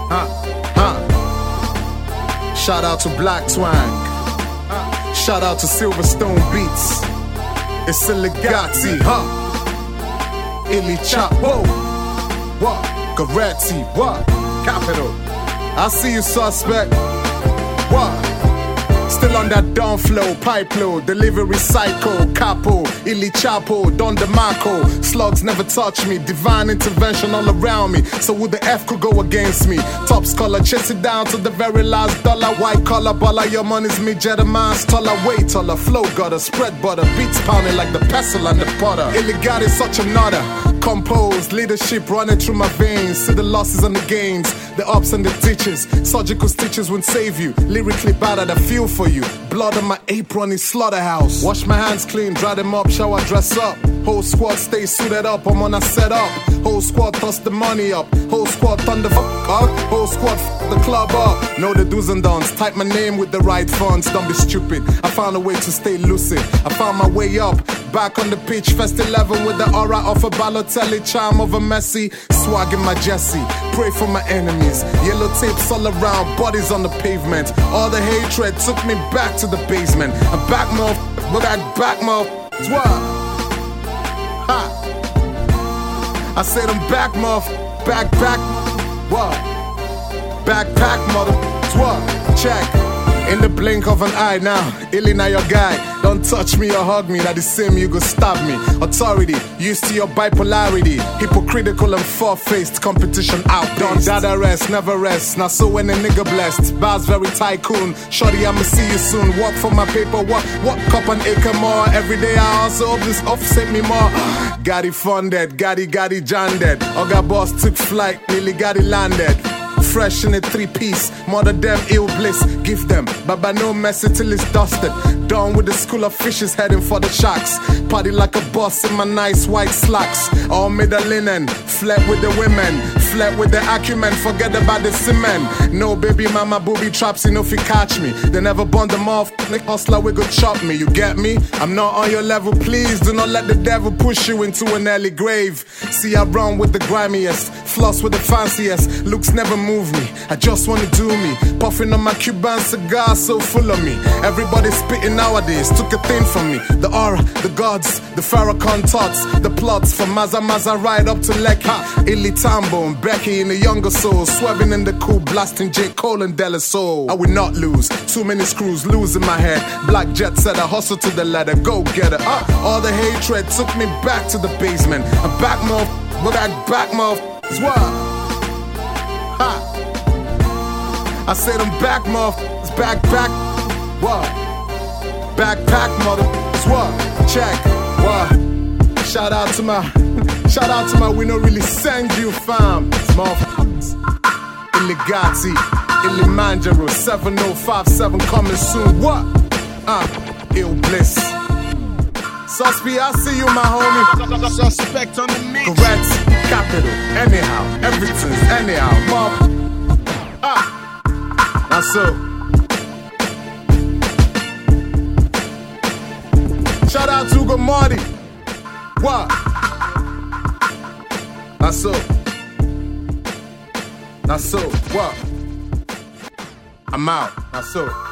Shout out to Black Twang. Shout out to Silverstone Beats. It's a Legati, Illy Chapo, what? Goretti, what? Capital. I see you, suspect. What? Still on that down flow, pipe low, delivery psycho, capo, Illy Chapo, Don DeMarco. Slugs never touch me, divine intervention all around me. So who the F could go against me? Top scholar, chase it down to the very last dollar. White collar baller, your money's me, Jedemiah's taller, way taller. Flow gutter, spread butter, beats pounding like the pestle and the potter. Illegati is such a nutter. Composed, leadership running through my veins. See the losses and the gains, the ups and the ditches. Surgical stitches won't save you. Lyrically battered, I feel for you. Blood on my apron in slaughterhouse. Wash my hands clean, dry them up, shower, dress up. Whole squad stay suited up, I'm on a set up. Whole squad toss the money up. Whole squad thunder fuck up. Whole squad the club up. Know the do's and don'ts. Type my name with the right fonts. Don't be stupid. I found a way to stay lucid. I found my way up. Back on the pitch, first 11 with the aura of a Balotelli, charm of a Messi, swag in my Jesse. Pray for my enemies. Yellow tapes all around, bodies on the pavement. All the hatred took me back to the basement. I'm back more, back more. What? Ha! I said I'm back more, back. What? Backpack mother. What? Check. In the blink of an eye now, Illy now your guy. Don't touch me or hug me, that the same you go stab me. Authority, used to your bipolarity. Hypocritical and four-faced, competition out. Don't dada rest, never rest. Now so when a nigga blessed, bars very tycoon. Shorty, I'ma see you soon. Work for my paper, what cup and acre more. Every day I also hope this offset me more. Got it funded, got it janded. Oga boss took flight, nearly got it landed. Fresh in a three-piece, mother them ill bliss. Give them, baba no messy till it's dusted. Done with the school of fishes heading for the sharks. Party like a boss in my nice white slacks. All made of linen, flirt with the women. Flirt with the acumen, forget about the cement. No baby mama booby traps, you know if you catch me. They never bond them off, Nick hustler we go chop me. You get me? I'm not on your level, please. Do not let the devil push you into an early grave. See I run with the grimiest, floss with the fanciest. Looks never move me, I just wanna do me. Puffing on my Cuban cigar so full of me. Everybody spitting nowadays, took a thing from me. The aura, the gods, the Farrakhan thoughts. The plots from Maza right up to Lekki. Illy Tambo and Becky in the younger soul. Swerving in the cool, blasting J. Cole and Della Soul. I will not lose, too many screws losing my head. Black jet setter, hustle to the ladder, go get it. All the hatred took me back to the basement. I'm back more, back more. What? Ha! I said I'm back, back. What? Backpack, mother. What? Check. What? Shout out to my. We don't really send you, fam. Motherfuckers. Illegati, Illimanjaro, 7057 coming soon. What? Ill Bliss. Suspect, I see you, my homie. Suspect on the mix. Correct. Capital. Anyhow. Everything's anyhow. Mother. That's so. Shout out to Ugo Marty. What? That's so. What? I'm out. That's so.